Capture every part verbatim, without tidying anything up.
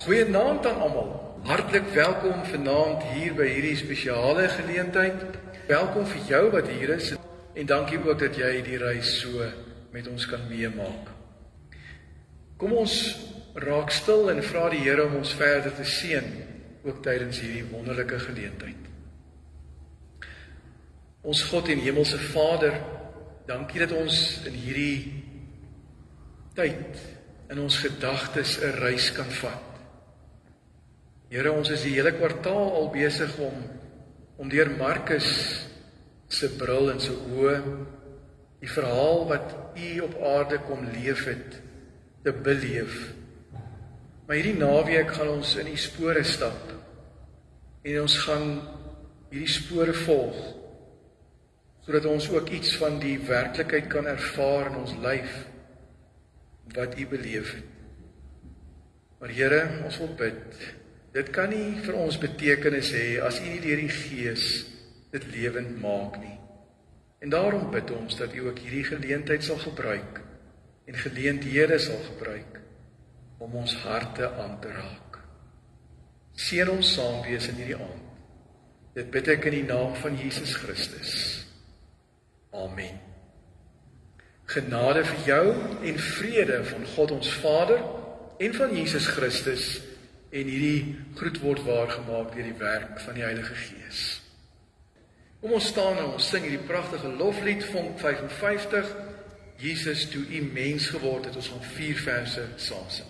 Goeienaand aan almal. Hartlik welkom vanaand hier by hierdie spesiale geleentheid. Welkom vir jou wat hier is en dankie ook dat jy die reis so met ons kan meemaak. Kom ons raak stil en vra die Here om ons verder te seën, ook tydens hierdie wonderlike geleentheid. Ons God en Hemelse Vader, dankie dat ons in hierdie tyd in ons gedagtes 'n reis kan vat. Here, ons is die hele kwartaal al besig om om deur Markus se bril en sy oë die verhaal wat U op aarde kom leef het, te beleef. Maar hierdie naweek gaan ons in U spore stap en ons gaan hierdie spore volg, sodat ons ook iets van die werklikheid kan ervaar in ons lyf wat U beleef het. Maar Here, ons wil bid, dit kan nie vir ons betekenis hê as U nie deur die Gees dit lewend maak nie. En daarom bid ons dat U ook hierdie geleentheid sal gebruik en geleenthede sal gebruik om ons harte aan te raak. Seën ons saam wees in hierdie aand. Dit bid ek in die naam van Jesus Christus. Amen. Genade vir jou en vrede van God ons Vader en van Jesus Christus en hierdie groet word waargemaak deur die werk van die Heilige Gees. Kom ons staan en ons sing hierdie pragtige loflied Vonk vyf en vyftig, Jesus toe U mens geword het. Ons gaan vier verse saam sing.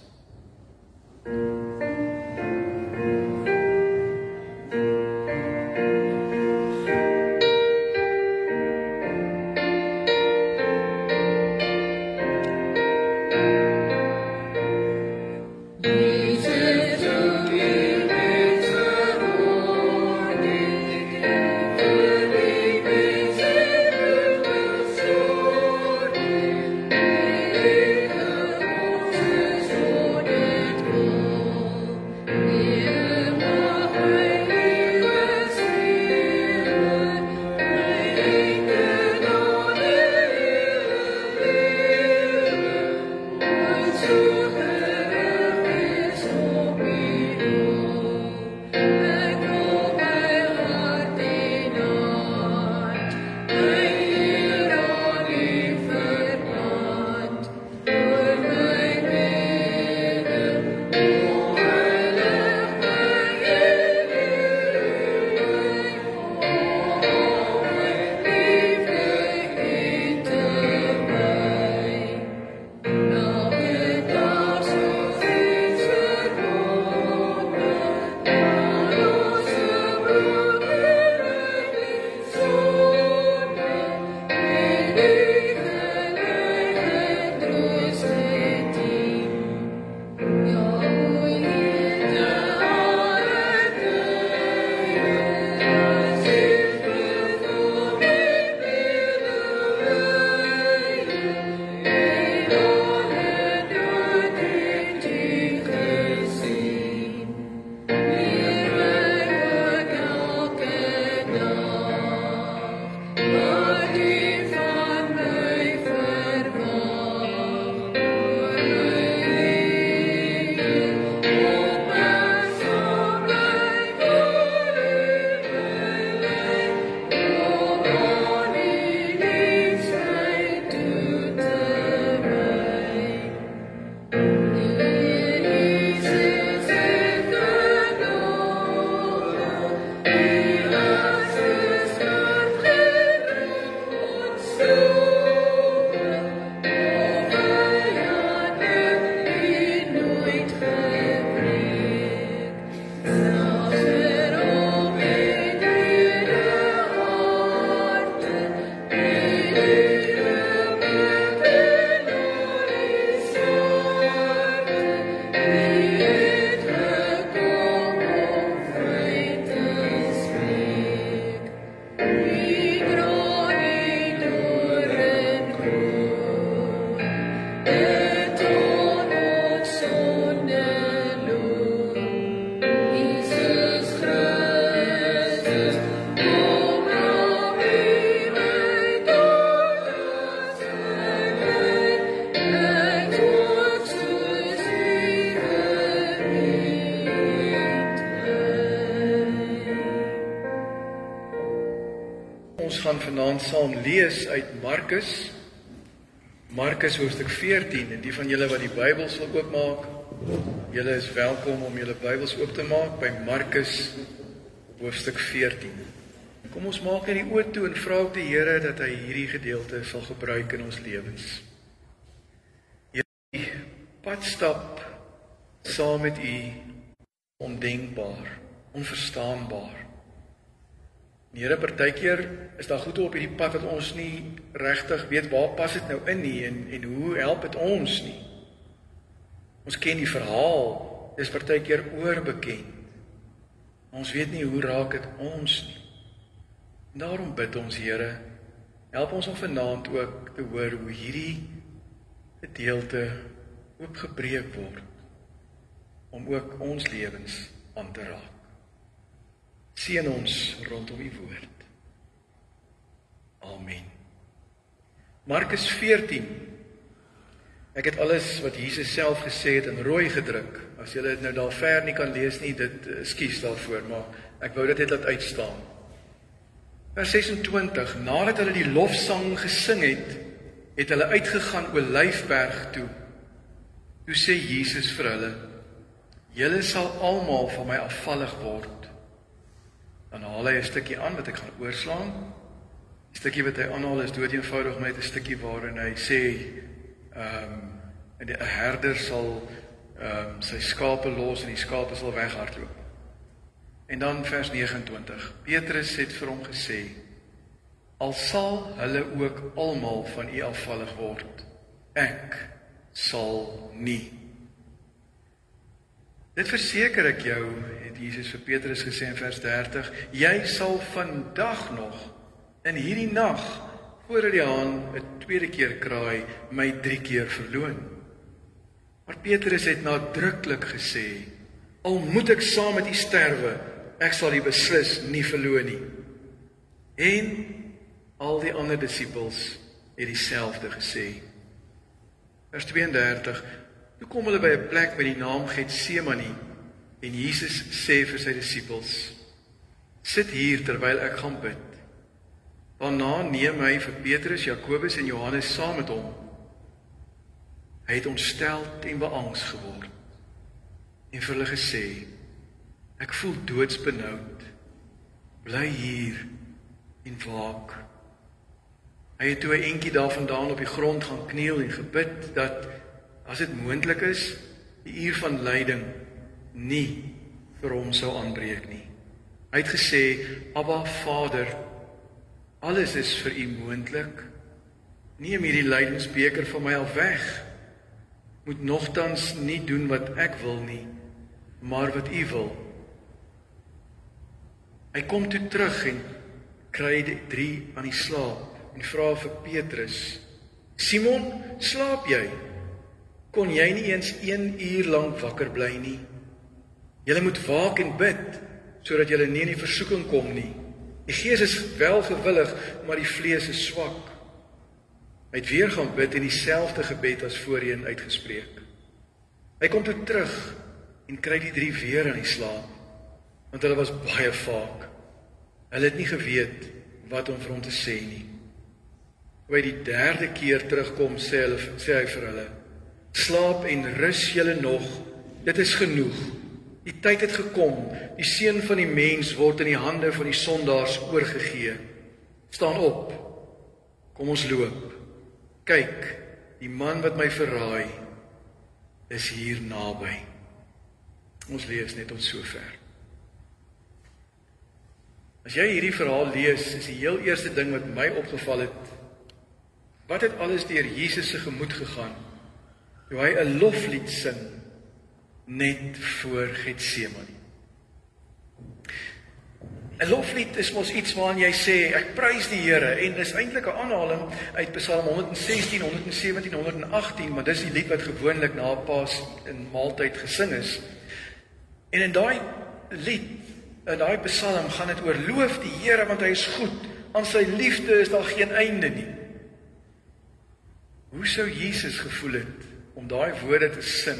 Oh ons gaan vanaand saam lees uit Markus, Markus hoofstuk veertien, en die van julle wat die Bybels wil oopmaak, julle is welkom om julle Bybels oop te maak by Markus hoofstuk veertien. Kom ons maak net die oë toe en vra ook die Here dat hy hierdie gedeelte sal gebruik in ons lewens. Hierdie padstap saam met u ondenkbaar, onverstaanbaar. Die Here, partykeer is daar goed op hierdie pad wat ons nie regtig weet waar pas dit nou in nie en, en hoe help dit ons nie. Ons ken die verhaal, dis partykeer oorbekend. Ons weet nie hoe raak dit ons nie. En daarom bid ons, Here, help ons om vanaand ook te hoor hoe hierdie gedeelte oopgebreek word, om ook ons lewens aan te raak. Seën ons rondom die woord. Amen. Markus veertien. Ek het alles wat Jesus self gesê het in rooi gedruk. As julle dit nou daar ver nie kan lees nie, dit ekskuus daarvoor, maar ek wou dit net laat uitstaan. Vers sesentwintig, nadat hulle die lofsang gesing het, het hulle uitgegaan Olyfberg toe. Toe sê Jesus vir hulle, julle sal almal van my afvallig word. Dan haal hy 'n stukkie aan wat ek gaan oorslaan. Die stukkie wat hy aanhaal is dood eenvoudig met 'n stukkie waarin hy sê, ehm um, 'n herder sal ehm um, sy skape los en die skape sal weghardloop. En dan vers negenentwintig. Petrus het vir hom gesê, al sal hulle ook almal van u afvallig word, ek sal nie. Dit verseker ek jou, het Jesus vir Petrus gesê in vers dertig, jy sal vandag nog, in hierdie nag, voordat die haan 'n tweede keer kraai, my drie keer verloon. Maar Petrus het nadruklik gesê, al moet ek saam met u sterwe, ek sal u beslis nie verloon nie. En al die ander disippels het dieselfde gesê. Vers tweeëndertig, toe kom hulle by 'n plek met die naam Getsemane en Jesus sê vir sy disippels, sit hier terwyl ek gaan bid. Daarna neem hy vir Petrus, Jakobus en Johannes saam met hom. Hy het ontsteld en beangs geword en vir hulle gesê, ek voel doodsbenoud, bly hier en waak. Hy het toe 'n entjie daarvandaan op die grond gaan kniel en gebid dat, as dit moontlik is, die uur van lyding nie vir hom sou aanbreek nie. Hy het gesê, Abba Vader, alles is vir u moontlik. Neem hierdie lydingsbeker van my af weg. Moet nogtans nie doen wat ek wil nie, maar wat u wil. Hy kom toe terug en kry die drie aan die slaap en vra vir Petrus, Simon, slaap jy? Kon jy nie eens een uur lank wakker bly nie? Julle moet waak en bid, sodat julle nie in die versoeking kom nie. Die gees is wel gewillig, maar die vlees is swak. Hy het weer gaan bid en dieselfde gebed as voorheen uitgespreek. Hy kom toe terug en kry die drie weer aan die slaap, want hulle was baie vaak. Hulle het nie geweet wat om vir hom te sê nie. Toe hy die derde keer terugkom, sê, hulle, sê hy vir hulle, slaap en rus julle nog, dit is genoeg. Die tyd het gekom, die seun van die mens word in die hande van die sondaars oorgegee. Staan op, kom ons loop. Kyk, die man wat my verraai, is hier naby. Ons lees net tot sover. As jy hierdie verhaal lees, is die heel eerste ding wat my opgeval het, wat het alles deur Jesus se gemoed gegaan, toe hy 'n loflied sing, net voor Getsemane. 'n Loflied is mos iets waarin jy sê, ek prys die Here, en dis eintlik 'n aanhaling uit Psalm honderd sestien, honderd sewentien, honderd agtien, maar dis die lied wat gewoonlik na Paas en maaltyd gesing is. En in daai lied, in daai Psalm gaan dit oor loof die Here want hy is goed, aan sy liefde is daar geen einde nie. Hoe sou Jesus gevoel het om daai woorde te sing?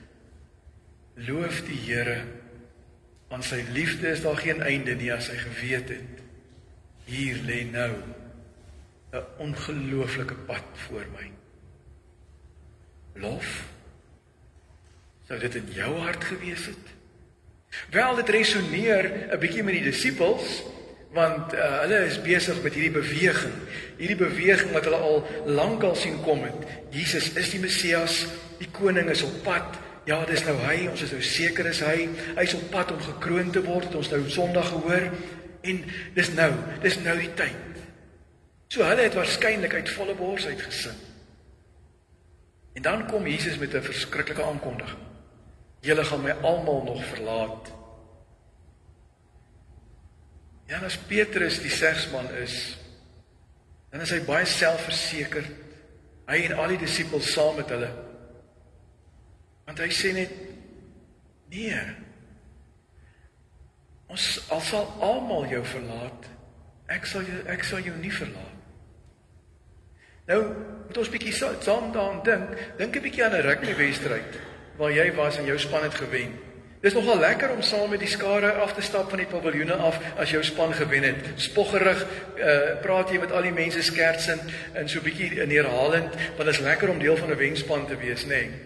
Loof die Here, aan sy liefde is daar geen einde nie, as hy geweet het hier lê nou 'n ongelooflike pad voor my. Lof? Sou dit in jou hart gewees het? Wel, dit resoneer 'n bietjie met die disippels, want uh, hulle is besig met hierdie beweging, hierdie beweging wat hulle al lankal sien kom het. Jesus is die Messias, die koning is op pad, ja, dis nou hy, ons is nou seker is hy, hy is op pad om gekroon te word, het ons nou Sondag gehoor, en dis nou, dis nou die tyd. So hulle het waarskynlik uit volle bors uitgesing. En dan kom Jesus met 'n verskriklike aankondiging. Julle gaan my almal nog verlaat. Ja, en as Petrus die segsman is, dan is hy baie selfversekerd, hy en al die disippels saam met hulle. Want hy sê net, nee, ons al sal almal jou verlaat, ek sal jou, ek sal jou nie verlaat. Nou, moet ons bietjie saam daaraan dink, dink 'n bietjie aan 'n rugbywedstryd, waar jy was en jou span het gewen. Dis nogal lekker om saam met die skare af te stap van die paviljoene af as jou span gewen het. Spoggerig, uh, praat jy met al die mense skertsend en so bietjie neerhalend, want dit is lekker om deel van 'n wenspan te wees, nê? Nee.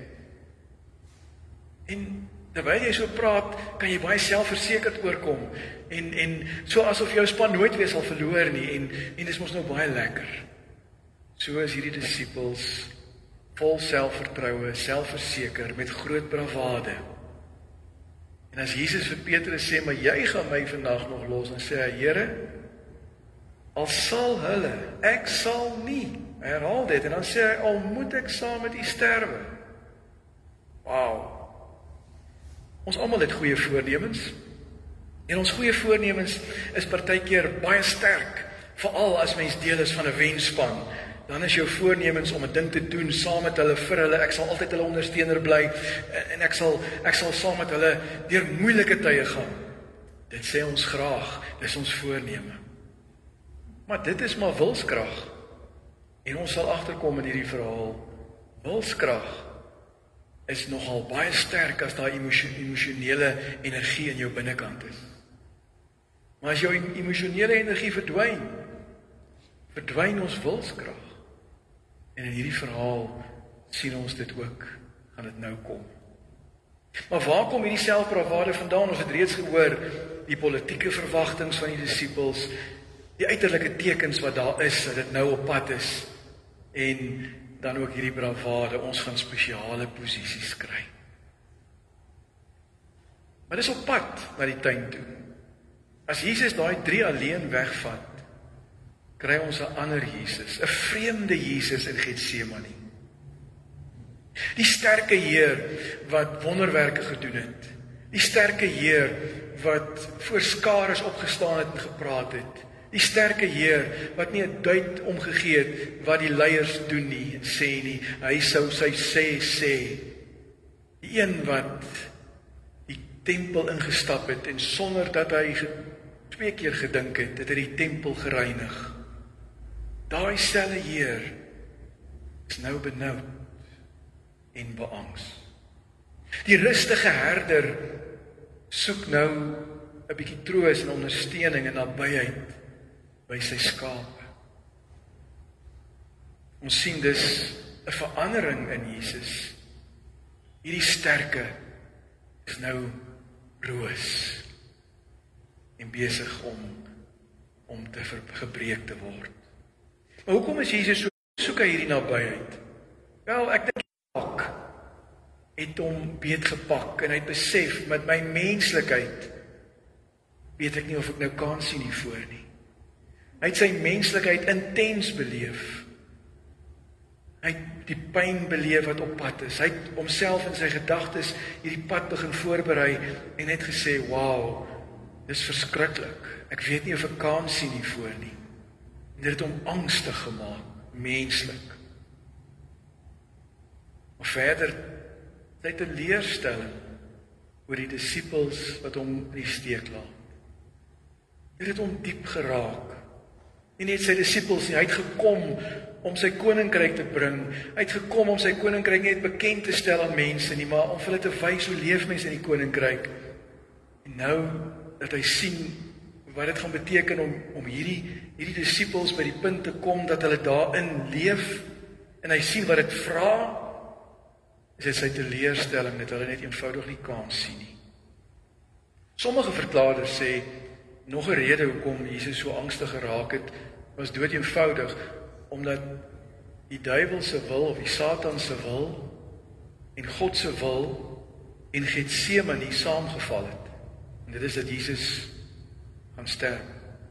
En terwyl jy so praat, kan jy baie selfversekerd oorkom en en so asof jou span nooit weer sal verloor nie en en dis mos nou baie lekker. So is hierdie disippels vol selfvertroue, selfverseker met groot bravade. En as Jesus vir Petrus sê, maar jy gaan my vandag nog los, dan sê hy, Here, al sal hulle, ek sal nie, hy herhaal dit, en dan sê hy, al moet ek saam met u sterwe. Wauw. Ons almal het goeie voornemens, en ons goeie voornemens is partykeer baie sterk, veral as mens deel is van 'n wenspan. Dan is jou voornemens om 'n ding te doen saam met hulle, vir hulle, ek sal altyd hulle ondersteuner bly, en ek sal, ek sal saam met hulle deur moeilike tye gaan. Dit sê ons graag, dis ons voorneme. Maar dit is maar wilskrag. En ons sal agterkom in hierdie verhaal, wilskrag is nogal baie sterk as daai emosionele energie in jou binnekant is. Maar as jou emosionele energie verdwyn, verdwyn ons wilskrag. En in hierdie verhaal sien ons dit ook, gaan dit nou kom. Maar waar kom hierdie selfbravade vandaan? Ons het reeds gehoor, die politieke verwagtinge van die disippels, die uiterlike tekens wat daar is, dat dit nou op pad is, en dan ook hierdie bravade, ons gaan spesiale posisies kry. Maar dis op pad na die tuin toe. As Jesus daai drie alleen wegvat, kry ons 'n ander Jesus, 'n vreemde Jesus in Getsemane. Die sterke Heer wat wonderwerke gedoen het. Die sterke Heer wat voor skares opgestaan het en gepraat het. Die sterke Heer wat nie 'n duit omgegee het wat die leiers doen nie en sê nie. Hy sou sy sê sê. Die een wat die tempel ingestap het en sonder dat hy twee keer gedink het, het hy die tempel gereinig. Daai selfe Heer is nou benoud en beangs. Die rustige herder soek nou 'n bietjie troos en ondersteuning en nabyheid by sy skape. Ons sien dus 'n verandering in Jesus. Hierdie sterke is nou roos en besig om om te gebreek te word. Maar hoekom is Jesus so soek hy hierdie nabyheid? Wel, ek dink pak het hom beetgepak en hy het besef met my menslikheid weet ek nie of ek nou kan sien hiervoor nie. Hy het sy menslikheid intens beleef. Hy het die pyn beleef wat op pad is. Hy het homself in sy gedagtes hierdie pad begin voorberei en het gesê, "Wow, dis verskriklik. Ek weet nie of ek kan sien hiervoor nie." En dit het hom angstig gemaak, menslik. Maar verder, hy het 'n leerstelling oor die disippels wat hom in die steek laat. Dit het hom diep geraak. Nie net sy disippels nie, hy het gekom om sy koninkryk te bring. Hy het gekom om sy koninkryk net bekend te stel aan mense nie, maar om vir hulle te wys hoe leef mense in die koninkryk. En nou dat hy sien wat dit gaan beteken om, om hierdie, hierdie disippels by die punt te kom, dat hulle daarin leef, en hy sien wat dit vra, is dit sy teleurstelling, dat hulle net eenvoudig nie kans sien nie. Sommige verklaarders sê, nog 'n rede hoekom Jesus so angstig geraak het, was dood eenvoudig, omdat die duiwel se wil, of die Satan se wil, en God se wil, en Getsemane saamgeval het. En dit is dat Jesus gaan sterf.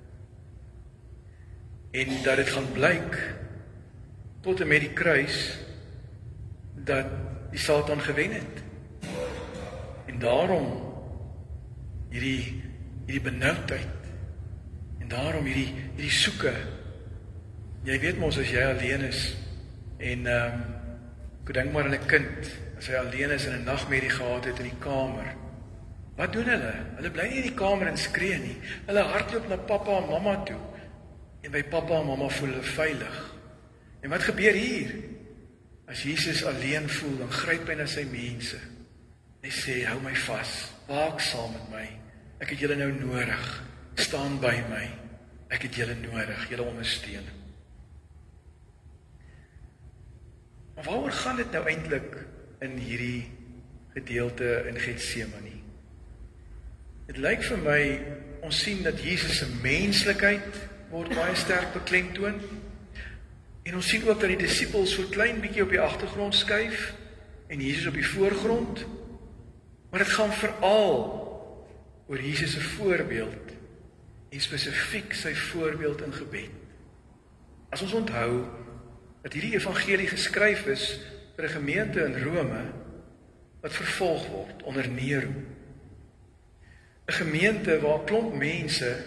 En dat dit gaan blyk, tot en met die kruis, dat die Satan gewen het. En daarom hierdie, hierdie benoudheid, en daarom hierdie, hierdie soeke. Jy weet mos, as jy alleen is, en um, ek dink maar aan 'n kind, as hy alleen is en 'n nagmerrie gehad het in die kamer, wat doen hulle? Hulle bly nie in die kamer en skree nie. Hulle hardloop na pappa en mamma toe, en by pappa en mamma voel hulle veilig. En wat gebeur hier? As Jesus alleen voel, dan gryp hy na sy mense. Hy sê, hou my vas, waak saam met my. Ek het julle nou nodig. Staan by my. Ek het julle nodig, julle ondersteun. Maar waaroor gaan dit nou eintlik in hierdie gedeelte in Getsemane? Dit lyk vir my, ons sien dat Jesus se menslikheid word baie sterk beklemtoon. En ons sien ook dat die disippels so klein bietjie op die agtergrond skuif en Jesus op die voorgrond. Maar dit gaan veral oor Jesus se voorbeeld en spesifiek sy voorbeeld in gebed. As ons onthou dat hierdie evangelie geskryf is vir 'n gemeente in Rome wat vervolg word onder Nero. 'n Gemeente waar 'n klomp mense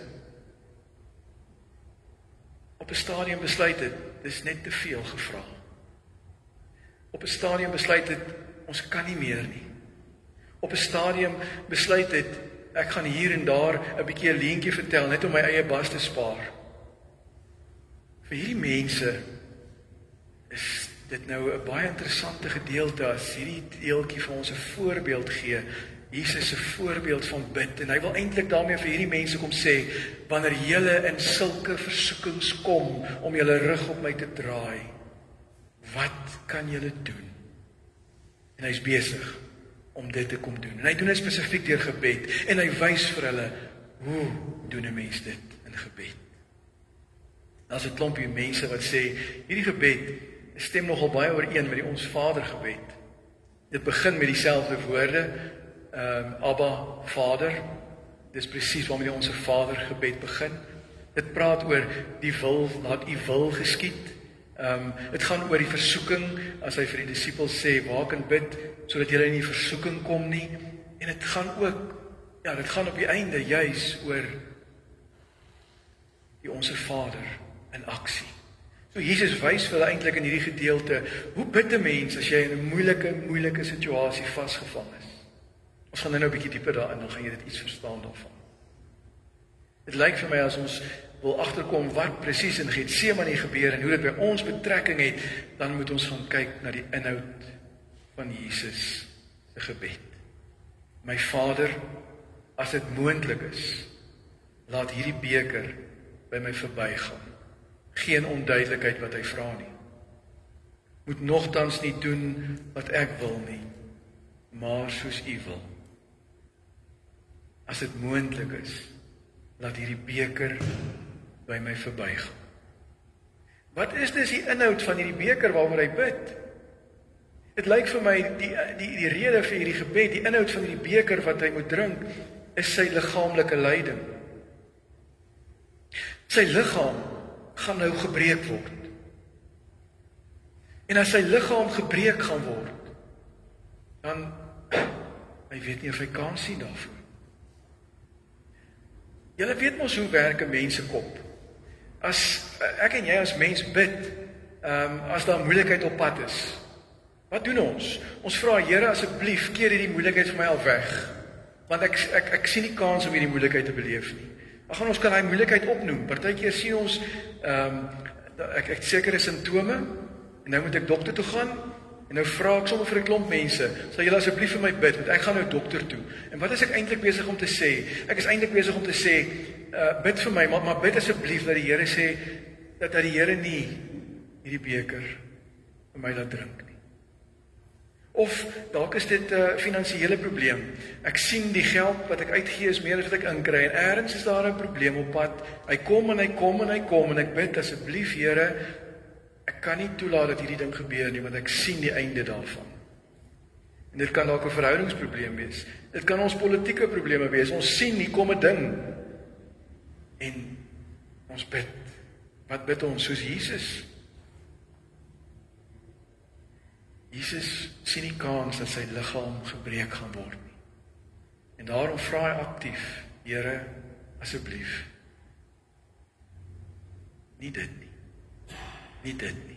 op 'n stadium besluit het, dis net te veel gevra. Op 'n stadium besluit het, ons kan nie meer nie. Op 'n stadium besluit het, ek gaan hier en daar 'n bietjie 'n leentjie vertel, net om my eie bas te spaar. Vir hierdie mense is dit nou 'n baie interessante gedeelte as hierdie deeltjie vir ons 'n voorbeeld gee. Jesus se voorbeeld van bid, en hy wil eintlik daarmee vir hierdie mense kom sê, wanneer julle in sulke versoekings kom om julle rug op my te draai, wat kan julle doen? En hy's besig om dit te kom doen. En hy doen dit spesifiek deur gebed, en hy wys vir hulle, hoe doen 'n mens dit in gebed? Daar's 'n klompie mense wat sê, hierdie gebed stem nogal baie ooreen met die Ons Vader gebed. Dit begin met dieselfde woorde, um, Abba, Vader. Dis presies waarmee die Onse Vader gebed begin. Dit praat oor die wil, laat u wil geskied. Um, dit gaan oor die versoeking, as hy vir die disippels sê, waak en bid, sodat julle in die versoeking kom nie. En dit gaan ook, ja, dit gaan op die einde juis oor die Onse Vader in aksie. So Jesus wys vir hulle eintlik in hierdie gedeelte, hoe bid 'n mens as jy in 'n moeilike, moeilike situasie vasgevang is? Ons gaan nou 'n bietjie dieper daarin, dan gaan jy dit iets verstaan daarvan. Dit lyk vir my as ons wil agterkom wat presies in Getsemane gebeur en hoe dit by ons betrekking het, dan moet ons gaan kyk na die inhoud van Jesus se gebed. My Vader, as dit moontlik is, laat hierdie beker by my verbygaan. Geen onduidelikheid wat hy vra nie. Moet nogtans nie doen wat ek wil nie, maar soos u wil. As dit moontlik is, laat hierdie beker by my verbygaan. Wat is dus die inhoud van hierdie beker waaroor hy bid? Dit lyk vir my, die, die, die rede vir hierdie gebed, die inhoud van hierdie beker wat hy moet drink, is sy liggaamlike lyding. Sy liggaam gaan nou gebreek word. En as sy liggaam gebreek gaan word, dan, hy weet nie of hy kan sien daarvoor. Julle weet mos hoe werk 'n mens se kop. As ek en jy as mens bid, um, as daar moeilikheid op pad is, wat doen ons? Ons vra, Here, asseblief, keer hierdie moeilikheid vir my al weg. Want ek, ek, ek sien nie kans om hierdie moeilikheid te beleef nie. Dan gaan ons kan daai moeilikheid opnoem. Partykeer sien ons, um, ek, ek sekere simptome, en nou moet ek dokter toe gaan, En nou vra ek sommer vir 'n klomp mense, sal julle asseblief vir my bid, want ek gaan nou dokter toe. En wat is ek eintlik besig om te sê? Ek is eintlik besig om te sê, uh, bid vir my, maar, maar bid asseblief dat die Here sê, dat dat die Here nie hierdie beker vir my laat drink nie. Of dalk is dit 'n uh, finansiële probleem. Ek sien die geld wat ek uitgee is meer as wat ek inkry, en ergens is daar 'n probleem op pad. Hy kom en hy kom en hy kom, en ek bid asseblief Here, ek kan nie toelaat dat hierdie ding gebeur nie, want ek sien die einde daarvan. En dit kan dalk 'n verhoudingsprobleem wees. Dit kan ons politieke probleme wees. Ons sien hier kom 'n ding. En ons bid. Wat bid ons? Soos Jesus. Jesus sien nie kans dat sy liggaam gebreek gaan word nie. En daarom vra hy aktief, Here, asseblief. Nie dit nie. Nie dit nie.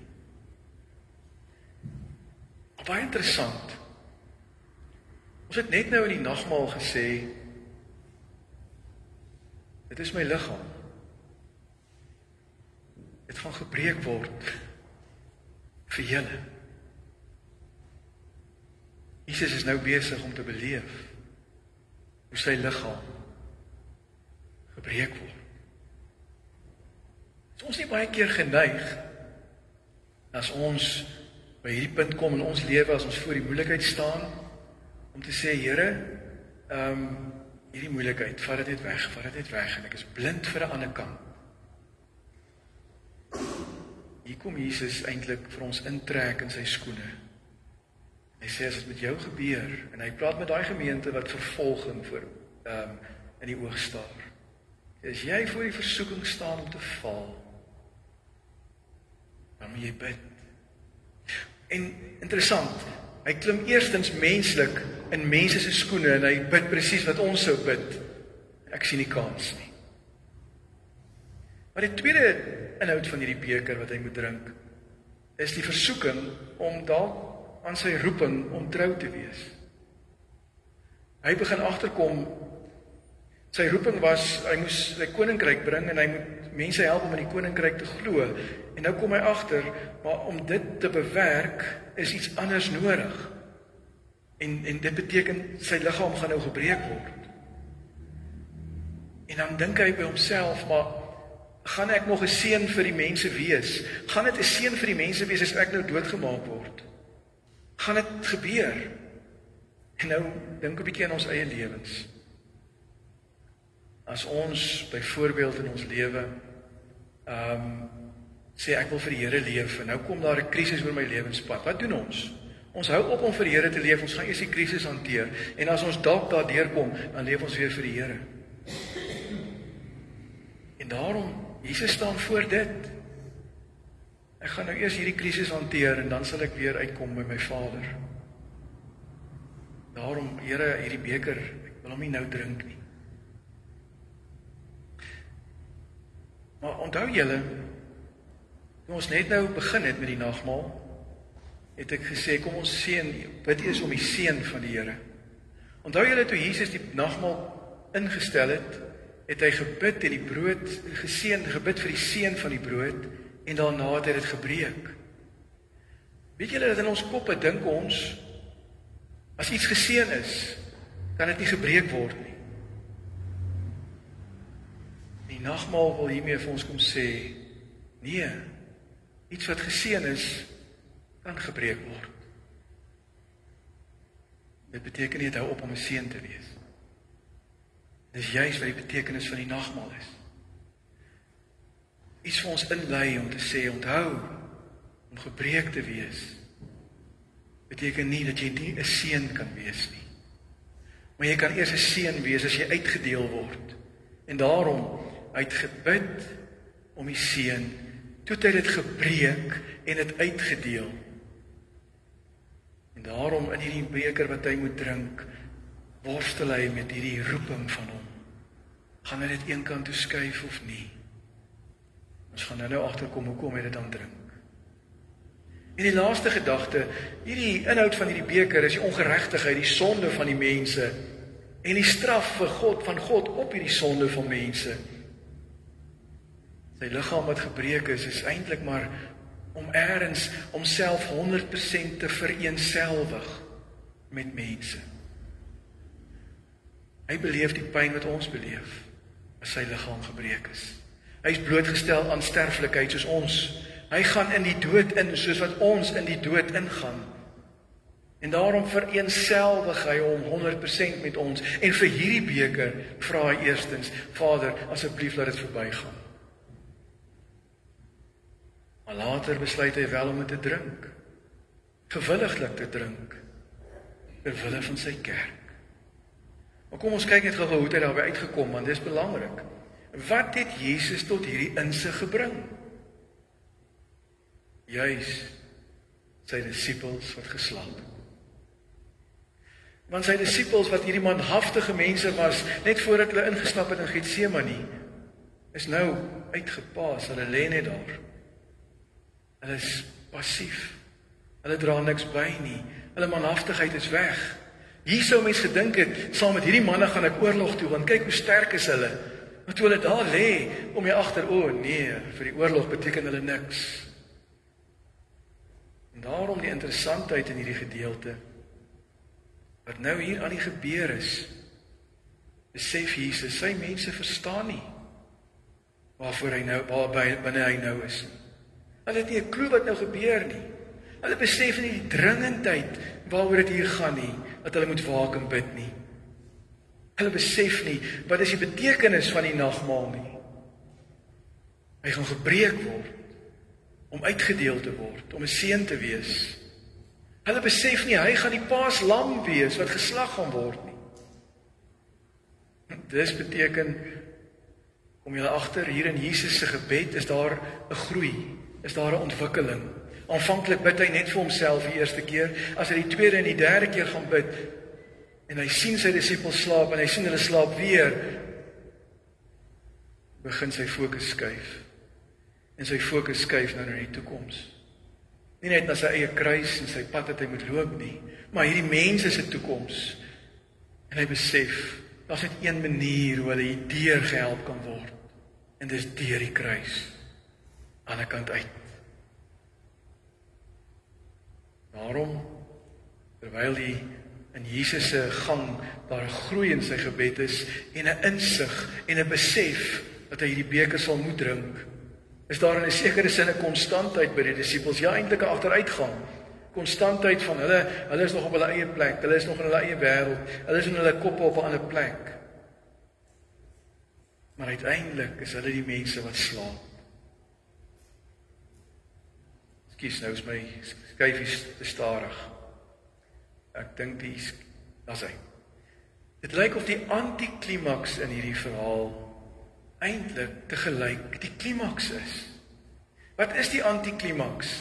Baie interessant. Ons het net nou in die nagmaal gesê, dit is my liggaam. Dit gaan gebreek word vir julle. Jesus is nou besig om te beleef hoe sy liggaam gebreek word. Is ons nie baie keer geneig, as ons by hierdie punt kom in ons lewe, as ons voor die moeilikheid staan, om te sê, Here, um, hierdie moeilikheid, vat dit net weg, vat dit net weg, en ek is blind vir 'n ander kant. Hier kom Jesus eintlik vir ons intrek in sy skoene. Hy sê, as dit met jou gebeur, en hy praat met daai gemeente wat vervolging voor, um, in die oog staar. As jy voor die versoeking staan om te val, dan moet jy bid. En interessant, hy klim eerstens menslik in mense se skoene, en hy bid presies wat ons sou bid. Ek sien nie kans nie. Maar die tweede inhoud van hierdie beker wat hy moet drink, is die versoeking om dalk aan sy roeping om trou te wees. Hy begin agterkom, sy roeping was, hy moes sy koninkryk bring, en hy moet mense help om in die koninkryk te glo. En nou kom hy agter, maar om dit te bewerk, is iets anders nodig. En, en dit beteken, sy liggaam gaan nou gebreek word. En dan dink hy by homself, maar gaan ek nog 'n seën vir die mense wees? Gaan dit 'n seën vir die mense wees as ek nou doodgemaak word? Gaan dit gebeur? En nou dink 'n bietjie aan ons eie lewens. As ons byvoorbeeld in ons lewe um, sê ek wil vir die Here leef, en nou kom daar 'n krisis oor my lewenspad. Wat doen ons? Ons hou op om vir die Here te leef, ons gaan eers die krisis hanteer, en as ons dalk daardeur kom, dan leef ons weer vir die Here. En daarom, Jesus staan voor dit. Ek gaan nou eers hierdie krisis hanteer, en dan sal ek weer uitkom by my Vader. Daarom, Here, hierdie beker, ek wil hom nie nou drink nie. Maar onthou julle, toe ons net nou begin het met die nagmaal, het ek gesê, kom ons seën, bid eers om die seën van die Here. Onthou julle, toe Jesus die nagmaal ingestel het, het hy gebid en die brood geseën, gebid vir die seën van die brood, en daarna het hy dit gebreek. Weet julle dat in ons koppe dink ons, as iets geseën is, kan dit nie gebreek word nie. Die nagmaal wil hiermee vir ons kom sê, nee, iets wat geseën is, kan gebreek word. Dit beteken nie, het hou op om 'n seën te wees. Dis juist wat die betekenis van die nagmaal is. Iets vir ons inlei om te sê, onthou, om gebreek te wees, beteken nie dat jy nie 'n seën kan wees nie. Maar jy kan eers 'n seën wees as jy uitgedeel word. En daarom, uit gebid om die seën, toe het hy dit gebreek en dit uitgedeel. En daarom in hierdie beker wat hy moet drink, worstel hy met hierdie roeping van hom. Gaan hy dit een kant toe skuif of nie? Ons gaan nou nou agterkom hoekom hy dit dan drink. En die laaste gedagte, hierdie inhoud van hierdie beker is die ongeregtigheid, die sonde van die mense en die straf vir God van God op hierdie sonde van mense. Sy liggaam wat gebreek is, is eintlik maar om ergens homself honderd persent te vereenselwig met mense. Hy beleef die pyn wat ons beleef, as sy liggaam gebreek is. Hy is blootgestel aan sterflikheid soos ons. Hy gaan in die dood in, soos wat ons in die dood ingaan. En daarom vereenselwig hy hom honderd persent met ons. En vir hierdie beker vra hy eerstens, Vader, asseblief laat dit verbygaan. Maar later besluit hy wel om dit te drink. Gewilliglik te drink. Ter wille van sy kerk. Maar kom ons kyk net gou hoe hy daarby uitgekom, want dit is belangrik. Wat het Jesus tot hierdie insig gebring? Juis sy disippels wat geslaap het. Want sy disippels wat hierdie manhaftige mense was, net voordat hulle ingestap het in Getsemane, is nou uitgepaas, hulle lê net daar. Hulle is passief. Hulle dra niks by nie. Hulle manhaftigheid is weg. Hier sou mens gedink het, saam met hierdie manne gaan ek oorlog toe, want kyk hoe sterk is hulle. Maar toe hulle daar lê, om jy agter, o nee, vir die oorlog beteken hulle niks. En daarom die interessantheid in hierdie gedeelte, wat nou hier aan die gebeur is, besef Jesus, sy mense verstaan nie, waarvoor hy nou, waarby binne hy nou is. Hulle het nie 'n klou wat nou gebeur nie. Hulle besef nie die dringendheid waaroor dit hier gaan nie, dat hulle moet waak en bid nie. Hulle besef nie, wat is die betekenis van die nagmaal nie. Hy gaan gebreek word, om uitgedeel te word, om 'n seën te wees. Hulle besef nie, hy gaan die paaslam wees, wat geslag gaan word nie. Dis beteken, kom julle agter, hier in Jesus se gebed, is daar 'n groei, is daar 'n ontwikkeling. Aanvanklik bid hy net vir homself die eerste keer, as hy die tweede en die derde keer gaan bid, en hy sien sy disippels slaap, en hy sien hulle slaap weer, begin sy fokus skuif. En sy fokus skuif nou na die toekoms. Nie net na sy eie kruis en sy pad wat hy moet loop nie, maar hierdie mense se toekoms. En hy besef, daar's net een manier hoe hulle hierdeur gehelp kan word. En dis deur die kruis. Aan die kant uit. Daarom, terwyl die in Jesus se gang daar 'n groei in sy gebed is, en 'n insig en 'n besef dat hy hierdie beker sal moet drink, is daar in 'n sekere sin 'n konstantheid by die disippels, ja eintlik 'n agteruitgang. Konstantheid van hulle, hulle is nog op hulle eie plek, hulle is nog in hulle eie wêreld, hulle is in hulle koppe op 'n ander plek. Maar uiteindelik is hulle die mense wat slaap. Skus, nou is my skyfies te stadig. Ek dink die, daar's hy. Dit lyk of die antiklimaks in hierdie verhaal eintlik te gelyk die klimaks is. Wat is die antiklimaks?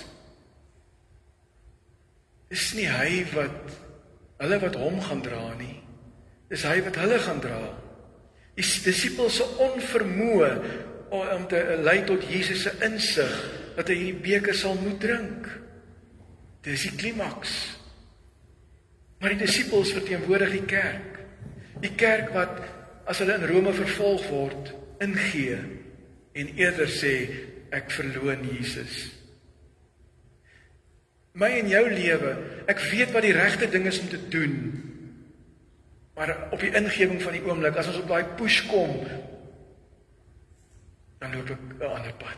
Dis nie hy wat, hulle wat hom gaan dra nie. Dis hy wat hulle gaan dra. Die disippels se onvermoë om te lei tot Jesus se insig, dat hy hierdie beker sal moet drink. Dis die klimaks. Maar die disippels verteenwoordig die kerk. Die kerk wat, as hulle in Rome vervolg word, ingee en eerder sê, ek verloon Jesus. My en jou lewe, ek weet wat die regte ding is om te doen, maar op die ingewing van die oomblik, as ons op daai push kom, dan loop ek 'n ander pad.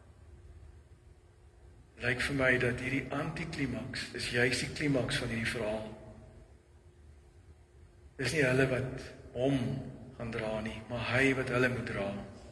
Lyk vir my dat hierdie antiklimaks is juist die klimaks van hierdie verhaal. Dis nie hulle wat hom gaan dra nie, maar hy wat hulle moet dra.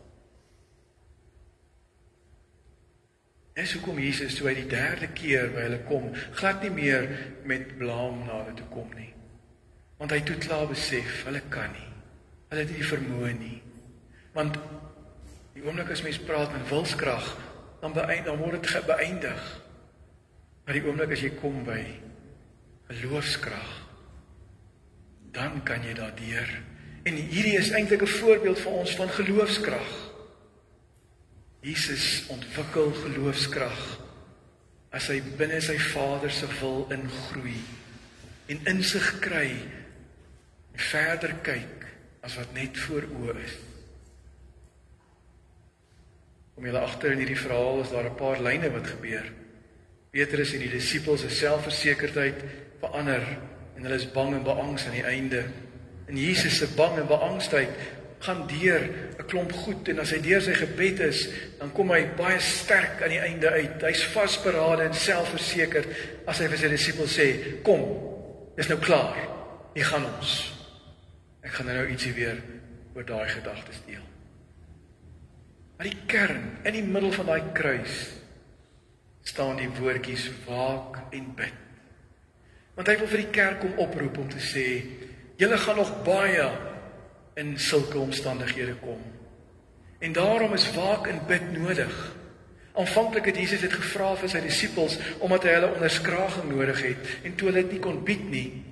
En so kom Jesus, toe hy die derde keer by hulle kom, glad nie meer met blaam na hulle toe kom nie. Want hy het klaar besef, hulle kan nie. Hulle het nie die vermoë nie. Want die oomblik as mens praat met wilskrag, dan, beëindig, dan word dit beëindig. Maar die oomblik as jy kom by geloofskrag, dan kan jy daardeur. En hierdie is eintlik 'n voorbeeld vir ons van geloofskrag. Jesus ontwikkel geloofskrag as hy binne sy Vader se wil ingroei en insig kry en verder kyk as wat net voor oë is. Om julle agter in hierdie verhaal is daar 'n paar lyne wat gebeur. Petrus en die disippels se selfversekerdheid verander en hulle is bang en beangs aan die einde. En Jesus se bang en beangstigheid gaan deur 'n klomp goed en as hy deur sy gebed is, dan kom hy baie sterk aan die einde uit. Hy's vasberade en selfversekerd as hy vir sy disippels sê, kom, dis nou klaar, hier gaan ons. Ek gaan nou ietsie weer oor daai gedagtes deel. Maar die kern, in die middel van daai kruis, staan die woordjies waak en bid. Want hy wil vir die kerk kom oproep om te sê, julle gaan nog baie in sulke omstandighede kom. En daarom is waak en bid nodig. Aanvanklik het Jesus dit gevra vir sy disippels, omdat hy hulle onderskraging nodig het, en toe hulle dit nie kon bied nie,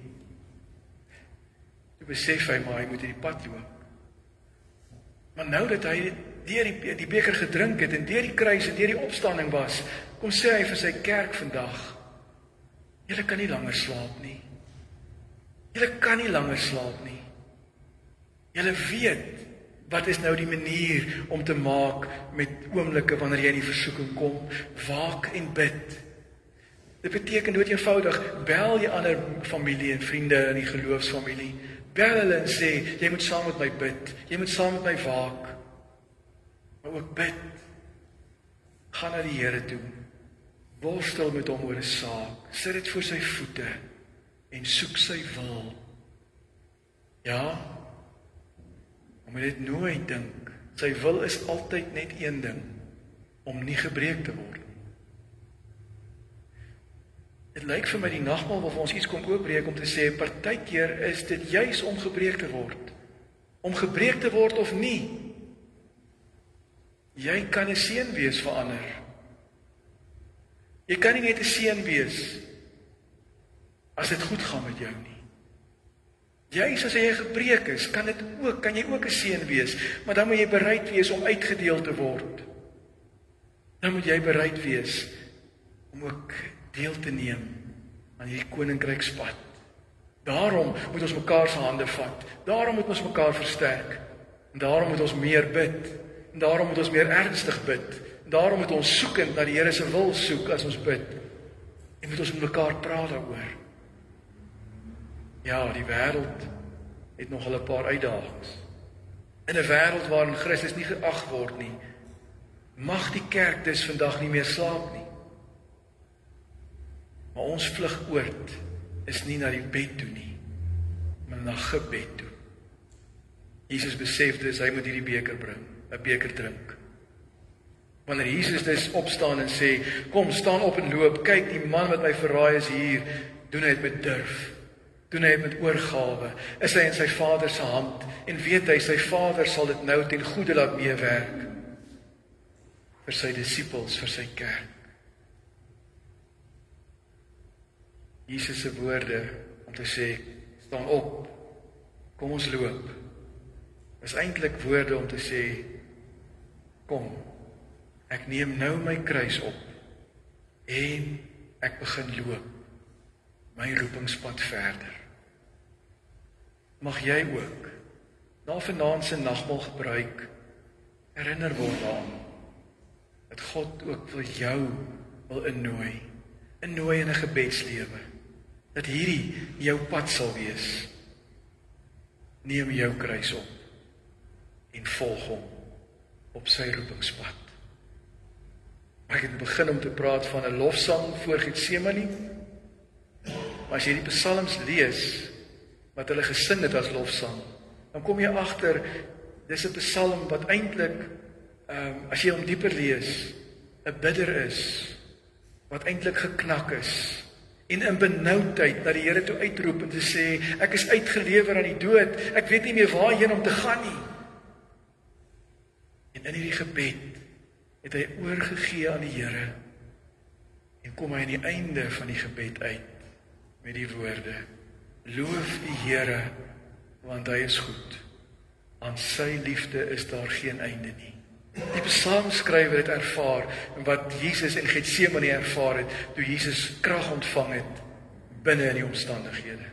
toe besef hy, maar hy moet hierdie pad loop. Maar nou dat hy deur die, die beker gedrink het, en deur die kruis en deur die opstanding was, kom sê hy vir sy kerk vandag, julle kan nie langer slaap nie. Julle kan nie langer slaap nie. Julle weet, wat is nou die manier om te maak met oomblikke wanneer jy in die versoeking kom? Waak en bid. Dit beteken dood eenvoudig, bel jy ander familie en vriende in die geloofsfamilie. Bel hulle en sê, jy moet saam met my bid, jy moet saam met my waak. Maar ook bid. Ga na die Here toe. Worstel met hom oor 'n saak. Sit dit voor sy voete en soek sy wil. Ja, maar moet dit nooit dink. Sy wil is altyd net een ding, om nie gebreek te word. Dit lyk vir my die nagmaal wil vir ons iets kom oopbreek om te sê, partykeer is dit juis om gebreek te word. Om gebreek te word of nie. Jy kan 'n seën wees vir ander. Jy kan nie net 'n seën wees as dit goed gaan met jou nie. Juis as jy gebreek is, kan dit ook, kan jy ook 'n seën wees, maar dan moet jy bereid wees om uitgedeel te word. Dan moet jy bereid wees om ook deel te neem aan hierdie koninkrykspad. Daarom moet ons mekaar se hande vat. Daarom moet ons mekaar versterk. En daarom moet ons meer bid. En daarom moet ons meer ernstig bid. En daarom moet ons soekend na die Here se wil soek as ons bid. En moet ons met mekaar praat daaroor. Ja, die wêreld het nog 'n paar uitdagings. In 'n wêreld waarin Christus nie geag word nie, mag die kerk dus vandag nie meer slaap nie. Maar ons vlugoord is nie na die bed toe nie, maar na gebed toe. Jesus besef dus hy moet hierdie beker bring, 'n beker drink. Wanneer Jesus dus opstaan en sê, kom, staan op en loop, kyk, die man wat my verraai is hier, doen hy dit met durf, doen hy dit met oorgawe, is hy in sy Vader se hand, en weet hy, sy Vader sal dit nou ten goeie laat meewerk, vir sy disippels, vir sy kerk. Jesus se woorde om te sê, staan op, kom ons loop, is eintlik woorde om te sê, kom, ek neem nou my kruis op, en ek begin loop, my roepingspad verder. Mag jy ook, na vanaand se nagmaal gebruik, herinner word daaraan, dat God ook wil jou wil innooi, innooi in 'n gebedslewe, dat hierdie jou pad sal wees. Neem jou kruis op, en volg hom, op sy roepingspad. Maar ek het begin om te praat van 'n lofsang voor Getsemane, maar as jy die psalms lees, wat hulle gesing het as lofsang, dan kom jy agter, dis 'n psalm wat eintlik, um, as jy hom dieper lees, 'n bidder is, wat eintlik geknak is, en in benoudheid na die Here toe uitroep en te sê, ek is uitgelewer aan die dood, ek weet nie meer waarheen om te gaan nie. En in hierdie gebed het hy oorgegee aan die Here, en kom hy aan die einde van die gebed uit, met die woorde, loof die Here, want hy is goed, aan sy liefde is daar geen einde nie. Die psalmskrywer het ervaar, wat Jesus in Getsemane ervaar het, toe Jesus krag ontvang het, binne in die omstandighede.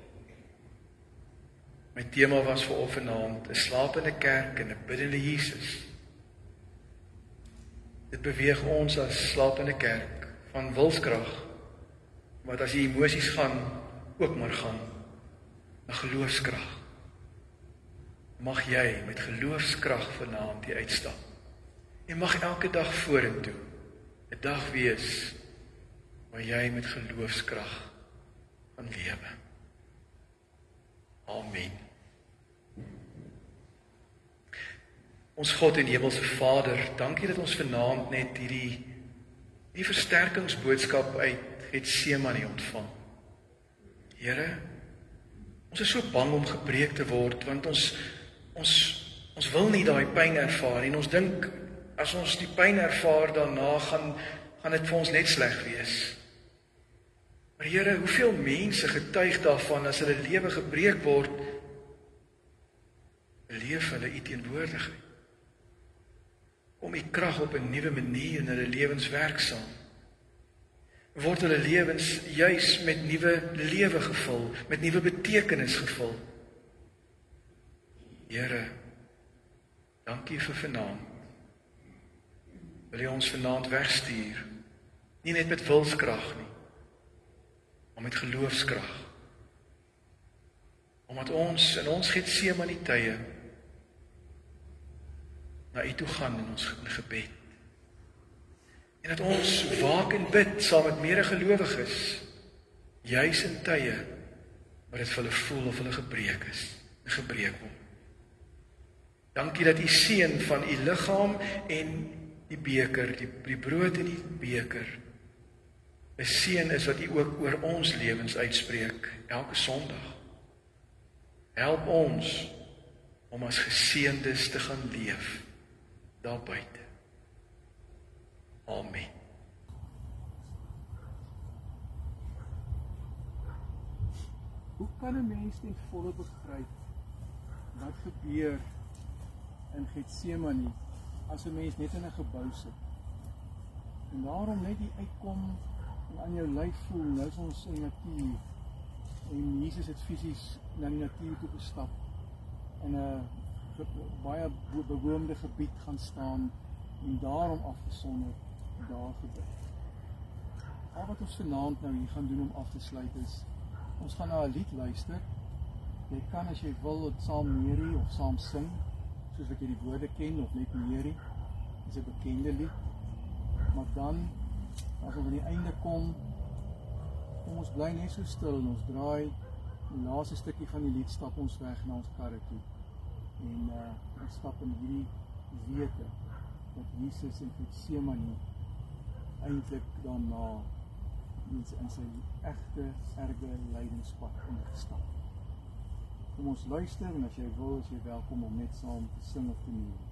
My tema was vir vanaand, 'n slapende kerk en 'n biddende Jesus. Dit beweeg ons as slapende kerk van wilskrag, wat as die emosies gaan, ook maar gaan, na geloofskrag. Mag jy met geloofskrag vanaand hier uitstap. En mag elke dag vorentoe 'n dag wees waar jy met geloofskrag gaan lewe. Amen. Ons God en Hemelse Vader, dankie dat ons vanaand net hierdie die versterkingsboodskap uit Getsemane ontvang. Here, ons is so bang om gebreek te word, want ons ons ons wil nie daai pyn ervaar en ons dink as ons die pyn ervaar daarna gaan gaan dit vir ons net sleg wees. Maar Here, hoeveel mense getuig daarvan as hulle lewe gebreek word, beleef hulle U teenwoordigheid. Kom U krag op 'n nuwe manier in hulle lewens werksaam. Word hulle lewens juis met nuwe lewe gevul, met nuwe betekenis gevul. Here, dankie vir vanaand. Wil U ons vanaand wegstuur, nie net met wilskrag nie, maar met geloofskrag. Omdat ons in ons Getsemane tye na U toe gaan in ons gebed. En dat ons waak en bid saam met medegelowiges, juis in tye waar dit vir hulle voel of hulle gebreek is, en gebreek word. Dankie dat U seën van U liggaam en die beker, die, die brood en die beker, 'n seën is wat U ook oor ons lewens uitspreek, elke Sondag. Help ons om as geseëndes te gaan leef, daar buite. Amen. Hoe kan 'n mens ten volle begryp wat gebeur in Getsemane as 'n mens net in 'n gebou sit? En daarom net die uitkom en aan jou lyf voel, nou is ons in die natuur. En Jesus het fisies na die natuur toe gestap en 'n baie bewoonde gebied gaan staan en daarom afgesonder daar gebid. Al wat ons vanaand nou hier gaan doen om af te sluit is, ons gaan na 'n lied luister. Jy kan as jy wil dit saam neerie of saam sing, soos wat jy die woorde ken of net neerie. Dit is 'n bekende lied. Maar dan, as ons aan die einde kom, kom ons bly net so stil en ons draai die laaste stukkie van die lied, stap ons weg na ons karre toe. En uh, ons stap in hierdie wete dat Jesus in Getsemane eintlik daarna in sy egte, erge lydingspad ingestap. Kom ons luister en as jy wil, is jy welkom om net saam te sing of te neem.